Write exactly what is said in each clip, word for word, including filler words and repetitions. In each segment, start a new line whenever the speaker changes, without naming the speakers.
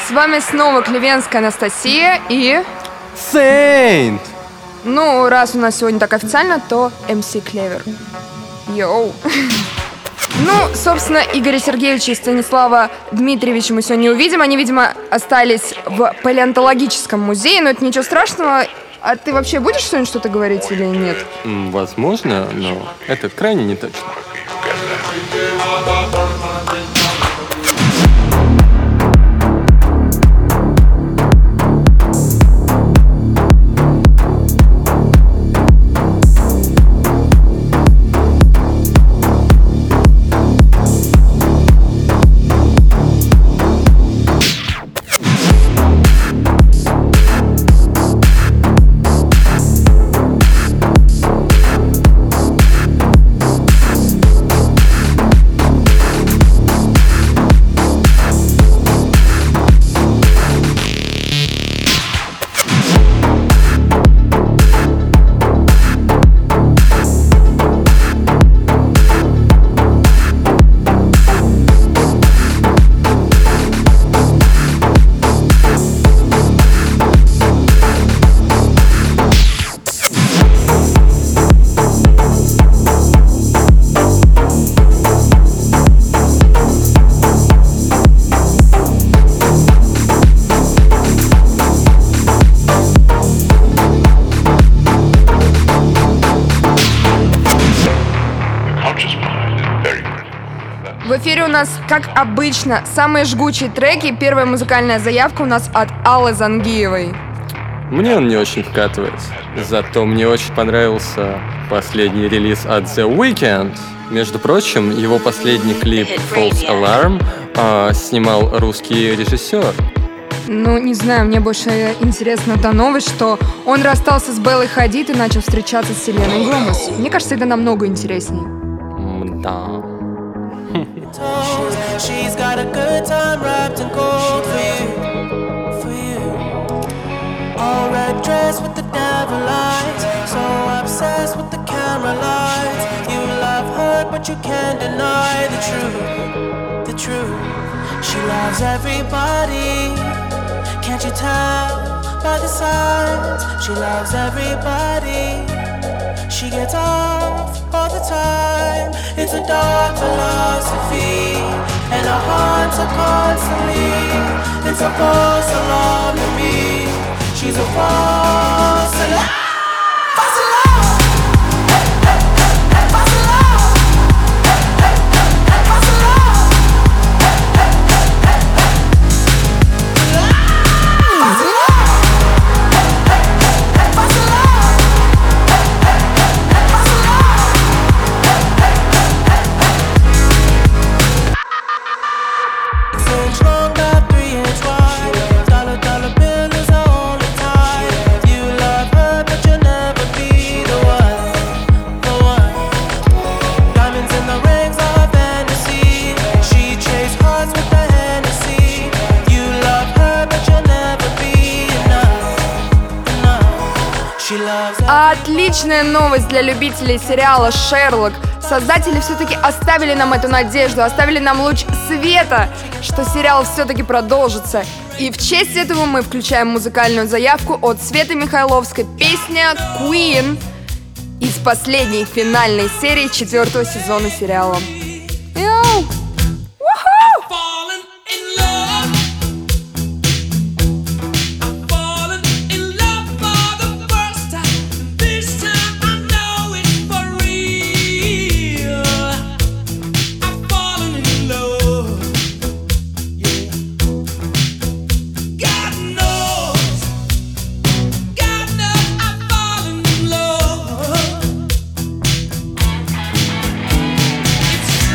С вами снова Клевенская Анастасия и...
Saint!
Ну, раз у нас сегодня так официально, то эм си Клевер. Йоу! Ну, собственно, Игоря Сергеевича и Станислава Дмитриевича мы сегодня не увидим. Они, видимо, остались в палеонтологическом музее, но это ничего страшного. А ты вообще будешь сегодня что-то говорить или нет?
Возможно, но это крайне не точно.
В эфире у нас, как обычно, самые жгучие треки. Первая музыкальная заявка у нас от Аллы Зангиевой.
Мне он не очень вкатывается. Зато мне очень понравился последний релиз от The Weeknd. Между прочим, его последний клип False Alarm а, снимал русский режиссер.
Ну, не знаю, мне больше интересна та новость, что он расстался с Беллой Хадид и начал встречаться с Селеной Гомес. Мне кажется, это намного интересней.
Да.
She's got a good time wrapped in gold for you, for you. All red dress with the devil eyes, so obsessed with the camera lights. You love her, but you can't deny the truth, the truth. She loves everybody, can't you tell by the signs? She loves everybody, she gets off all the time. It's a dark philosophy, and our hearts are constantly. It's a false alarm to me. She's a false alarm. False alarm. False alarm. False alarm. False alarm.
Отличная новость для любителей сериала «Шерлок». Создатели все-таки оставили нам эту надежду, оставили нам луч света, что сериал все-таки продолжится. И в честь этого мы включаем музыкальную заявку от Светы Михайловской, песня «Queen» из последней финальной серии четвертого сезона сериала. Йоу!
It's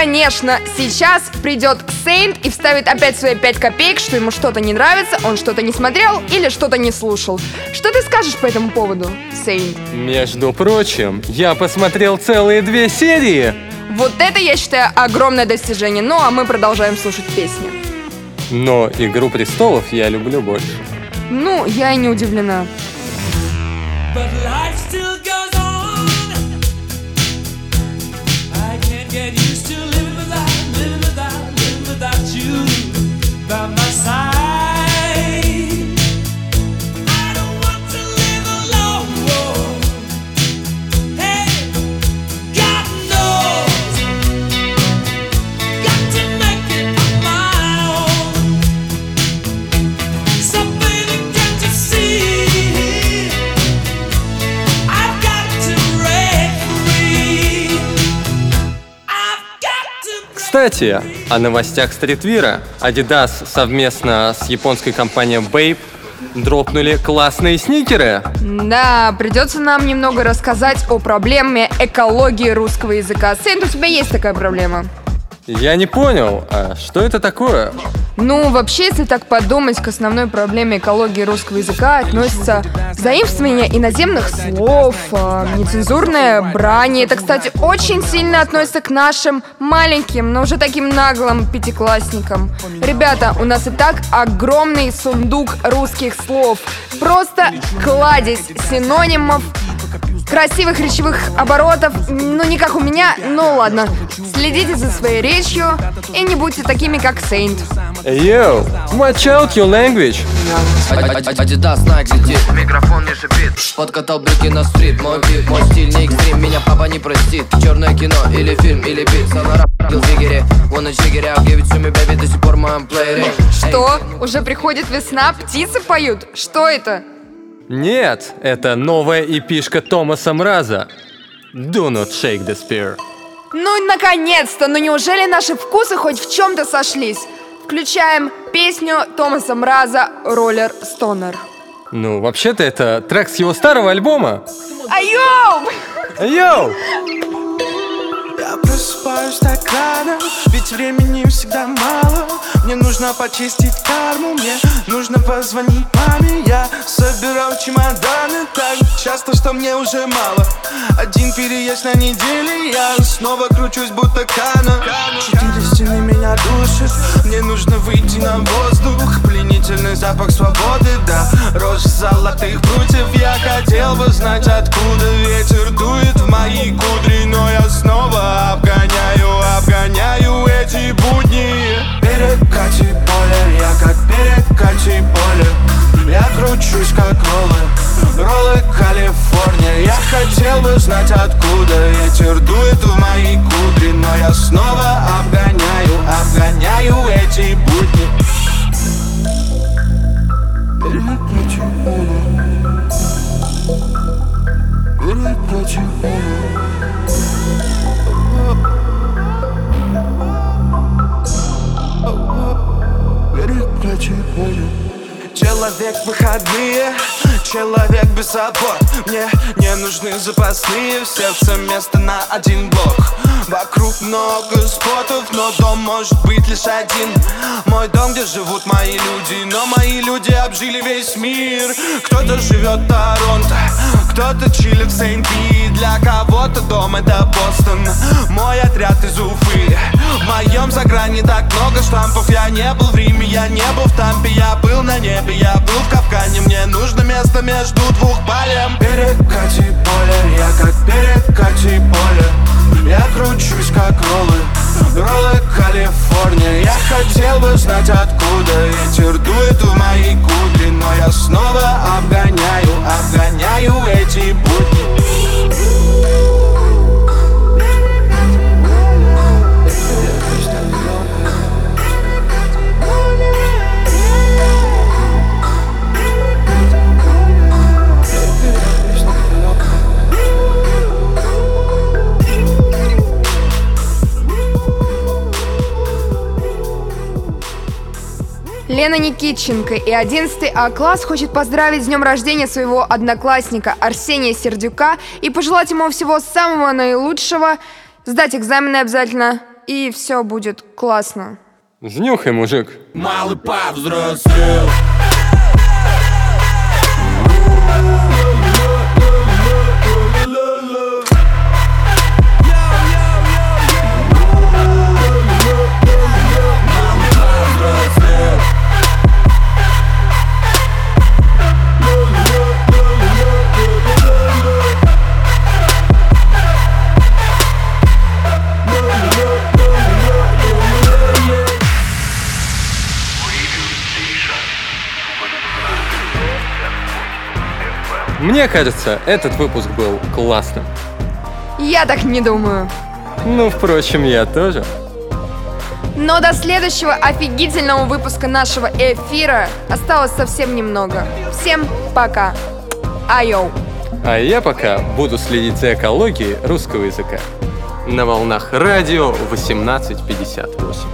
конечно, сейчас придет Сейнт и вставит опять свои пять копеек, что ему что-то не нравится, он что-то не смотрел или что-то не слушал. Что ты скажешь по этому поводу, Сейнт?
Между прочим, я посмотрел целые две серии.
Вот это, я считаю, огромное достижение. Ну, а мы продолжаем слушать песни.
Но «Игру престолов» я люблю больше.
Ну, я и не удивлена.
But life still goes on. I can't get used to living without, living without, living without you by my side. I don't want to live alone. Hey, God knows, got to make it on my own. So baby, can't you see?
Кстати, о новостях стритвира. Adidas совместно с японской компанией Bape дропнули классные сникеры.
Да, придется нам немного рассказать о проблеме экологии русского языка. Сейнт, у тебя есть такая проблема?
Я не понял, а что это такое?
Ну, вообще, если так подумать, к основной проблеме экологии русского языка относятся заимствование иноземных слов, э, нецензурная брань. И это, кстати, очень сильно относится к нашим маленьким, но уже таким наглым пятиклассникам. Ребята, у нас и так огромный сундук русских слов. Просто кладезь синонимов, красивых речевых оборотов. Ну, не как у меня, ну ладно. Следите за своей речью и не будьте такими, как Сейнт.
Yo, watch out your language.
Adidas, Nike летит, микрофон не шипит. Подкатал брюки на стрит, мой бит, мой стиль не экстрим. Меня папа не простит. Черное кино или фильм, или бит. Сонара в фигере, wanna check it out. Give it to me, baby, до сих пор в моем плеере.
Что? Уже приходит весна, птицы поют? Что это?
Нет, это новая эпишка Томаса Мраза. Do not shake the spear.
Ну, наконец-то! Ну, неужели наши вкусы хоть в чем-то сошлись? Включаем песню Томаса Мраза «Роллер Стонер».
Ну, вообще-то это трек с его старого альбома.
Айоу!
Йоу!
Я просыпаюсь так рано, ведь времени всегда мало. Мне нужно почистить карму, мне нужно позвонить маме. Я собирал чемоданы так часто, что мне уже мало. Один переезд на неделе, я снова кручусь, будто Кана. Четыре стены меня душат, мне нужно выйти на воздух. Пленительный запах свободы, да, рожь золотых прутьев. Я хотел бы знать, откуда ветер дует в мои кудри, но я снова обгоняю, обгоняю эти будни. Перекати поле, я как перекати поле. Я кручусь как роллы, роллы Калифорния. Я хотел бы знать, откуда ветер дует в мои кудри, но я снова обгоняю, обгоняю эти будни. Перекати поле, перекати поле. Человек выходные, человек без опор. Мне не нужны запасные, в сердце место на один блок. Вокруг много спотов, но дом может быть лишь один. Мой дом, где живут мои люди, но мои люди обжили весь мир. Кто-то живет в Торонто, кто-то чилит в Сент-Пи. Для кого-то дом это Бостон, мой отряд из Уфы. В моем загране так много штампов. Я не был в Риме, я не был в Тампе. Я был на небе, я был в капкане. Мне нужно место между двух полем. Перекати поле, я как перекати поле. Я кручусь как роллы, роллы Калифорния. Я хотел бы знать, откуда ветер дует в мои кудри, но я снова обгоняю, обгоняю эти будни.
Лена Никитченко и одиннадцатый А-класс хочет поздравить с днем рождения своего одноклассника Арсения Сердюка и пожелать ему всего самого наилучшего, сдать экзамены обязательно и все будет классно.
Знюхай, мужик.
Малый повзрослел.
Мне кажется, этот выпуск был классным.
Я так не думаю.
Ну, впрочем, я тоже.
Но до следующего офигительного выпуска нашего эфира осталось совсем немного. Всем пока. Айоу.
А я пока буду следить за экологией русского языка. На волнах радио восемнадцать пятьдесят восемь.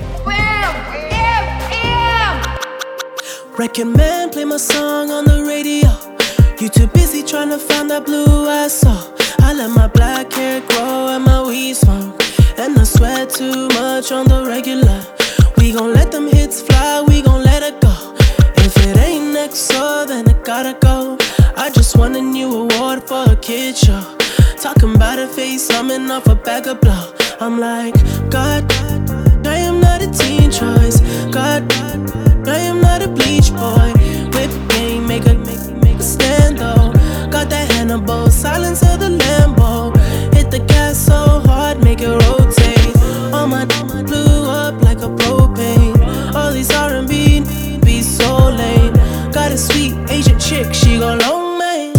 Reckon man, play my song on the radio. You too busy trying to find that blue I saw. I let my black hair grow and my weed smoke, and I sweat too much on the regular. We gon' let them hits fly, we gon' let it go. If it ain't next door, then it gotta go. I just won a new award for a kid show. Talking about a face, coming off a bag of blow. I'm like, God, I am not a teen choice. God, I am not a bleach boy. Whip game, make a, make, make a stand though. Got that Hannibal, silence of the Lambo. Hit the gas so hard, make it rotate. All my blew up like a propane. All these R and B be so lame. Got a sweet Asian chick, she go long man.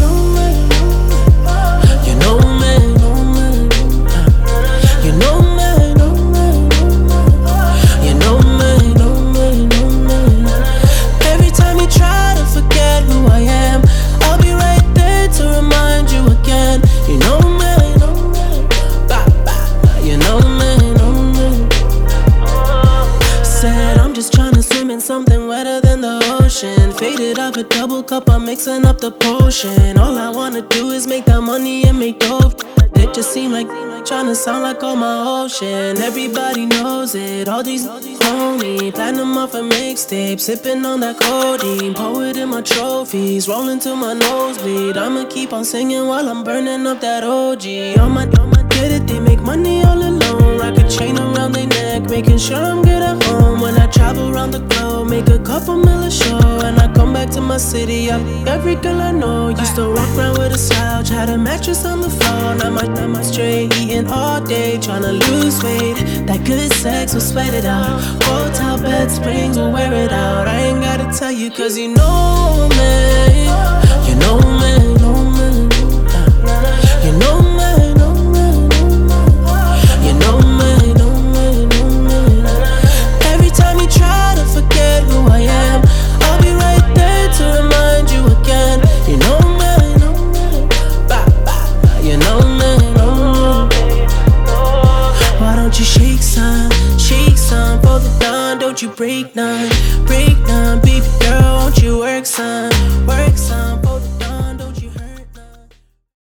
You know man, you know man, you know man, know man. Every time you try to forget who I am, I'll be right there to remind you again. You know man, you know man. Said I'm just trying to swim in something wetter than the ocean. Faded up a double cup, I'm mixing up the potion. All I wanna do is make that money and make dope. It just seem like trying to sound like on my ocean. Everybody knows it, all these phony. Platinum off a mixtape, sipping on that codeine. Poet in my trophies, rolling to my nosebleed. I'ma keep on singing while I'm burning up that O G. On my, on my get it, they make money all alone. Rock a chain around their neck, making sure I'm good at home. When I travel around the globe, make a couple mil a show. And I come back to my city, I, every girl I know used to walk around with a slouch, had a mattress on the floor. Now my, now my straight, eating all day, tryna lose weight. That good sex will sweat it out. Hotel bed springs will wear it out. I ain't gotta tell you, cause you know me. You know me, know me. You know me, know me. You know me, know me, know me. Every time you try to forget who I am, I'll be right there to remind you again. You know me, know me. You know me, know me. Why don't you shake some, shake some, fold it down, don't you break none, break none, baby girl, won't you work some?